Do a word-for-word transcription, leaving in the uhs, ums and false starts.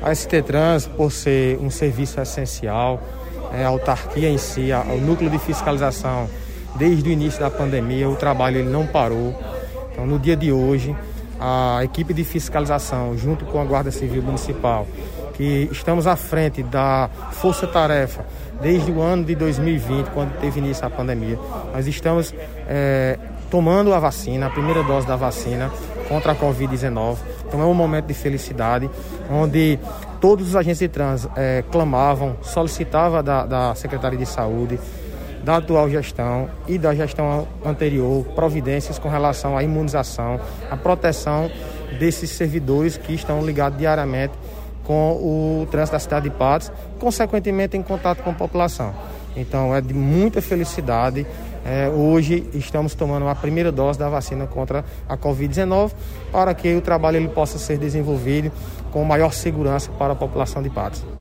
A S T Trans, por ser um serviço essencial, é, a autarquia em si, a, o núcleo de fiscalização, desde o início da pandemia, o trabalho ele não parou. Então, no dia de hoje, a equipe de fiscalização, junto com a Guarda Civil Municipal, que estamos à frente da força-tarefa desde o ano de dois mil e vinte, quando teve início a pandemia, nós estamos é, tomando a vacina, a primeira dose da vacina contra a covid dezenove. Então é um momento de felicidade, onde todos os agentes de trânsito é, clamavam, solicitavam da, da Secretaria de Saúde, da atual gestão e da gestão anterior, providências com relação à imunização, à proteção desses servidores que estão ligados diariamente com o trânsito da cidade de Patos, consequentemente em contato com a população. Então é de muita felicidade. É, hoje estamos tomando a primeira dose da vacina contra a covid dezenove para que o trabalho ele possa ser desenvolvido com maior segurança para a população de Patos.